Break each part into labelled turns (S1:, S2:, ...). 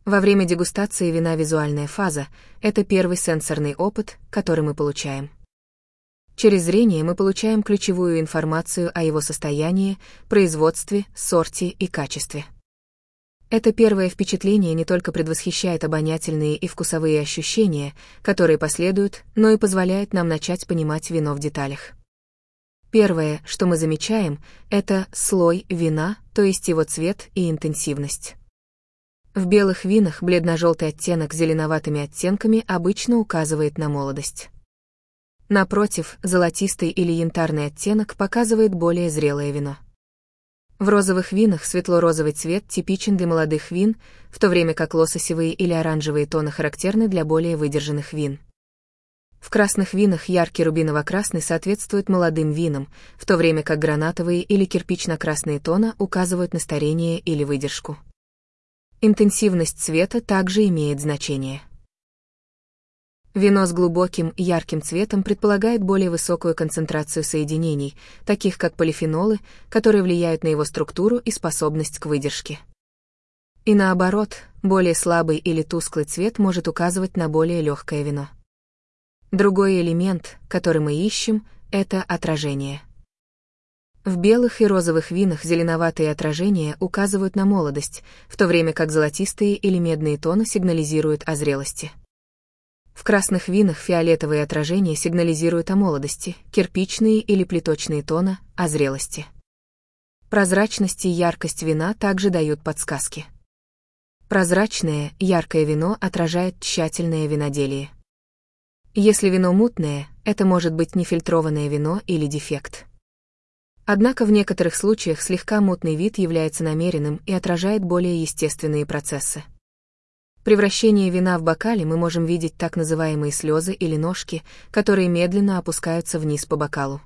S1: Во время дегустации вина визуальная фаза — это первый сенсорный опыт, который мы получаем. Через зрение мы получаем ключевую информацию о его состоянии, производстве, сорте и качестве. Это первое впечатление не только предвосхищает обонятельные и вкусовые ощущения, которые последуют, но и позволяет нам начать понимать вино в деталях. Первое, что мы замечаем, это слой вина, то есть его цвет и интенсивность. В белых винах бледно-желтый оттенок с зеленоватыми оттенками обычно указывает на молодость. Напротив, золотистый или янтарный оттенок показывает более зрелое вино. В розовых винах светло-розовый цвет типичен для молодых вин, в то время как лососевые или оранжевые тоны характерны для более выдержанных вин. В красных винах яркий рубиново-красный соответствует молодым винам, в то время как гранатовые или кирпично-красные тона указывают на старение или выдержку. Интенсивность цвета также имеет значение. Вино с глубоким, ярким цветом предполагает более высокую концентрацию соединений, таких как полифенолы, которые влияют на его структуру и способность к выдержке. И наоборот, более слабый или тусклый цвет может указывать на более легкое вино. Другой элемент, который мы ищем, это отражение. В белых и розовых винах зеленоватые отражения указывают на молодость, в то время как золотистые или медные тоны сигнализируют о зрелости. В красных винах фиолетовые отражения сигнализируют о молодости, кирпичные или плиточные тона — о зрелости. Прозрачность и яркость вина также дают подсказки. Прозрачное, яркое вино отражает тщательное виноделие. Если вино мутное, это может быть нефильтрованное вино или дефект. Однако в некоторых случаях слегка мутный вид является намеренным и отражает более естественные процессы. При вращении вина в бокале мы можем видеть так называемые слезы или ножки, которые медленно опускаются вниз по бокалу.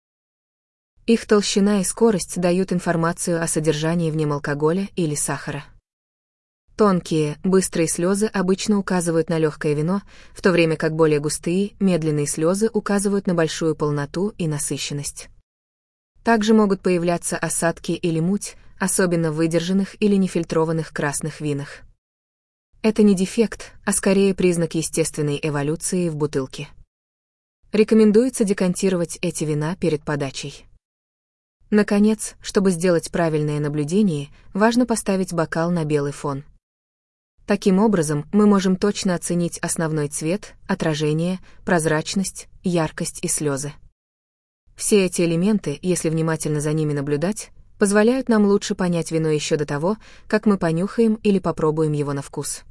S1: Их толщина и скорость дают информацию о содержании в нем алкоголя или сахара. Тонкие, быстрые слезы обычно указывают на легкое вино, в то время как более густые, медленные слезы указывают на большую полноту и насыщенность. Также могут появляться осадки или муть, особенно в выдержанных или нефильтрованных красных винах. Это не дефект, а скорее признак естественной эволюции в бутылке. Рекомендуется декантировать эти вина перед подачей. Наконец, чтобы сделать правильное наблюдение, важно поставить бокал на белый фон. Таким образом, мы можем точно оценить основной цвет, отражение, прозрачность, яркость и слезы. Все эти элементы, если внимательно за ними наблюдать, позволяют нам лучше понять вино еще до того, как мы понюхаем или попробуем его на вкус.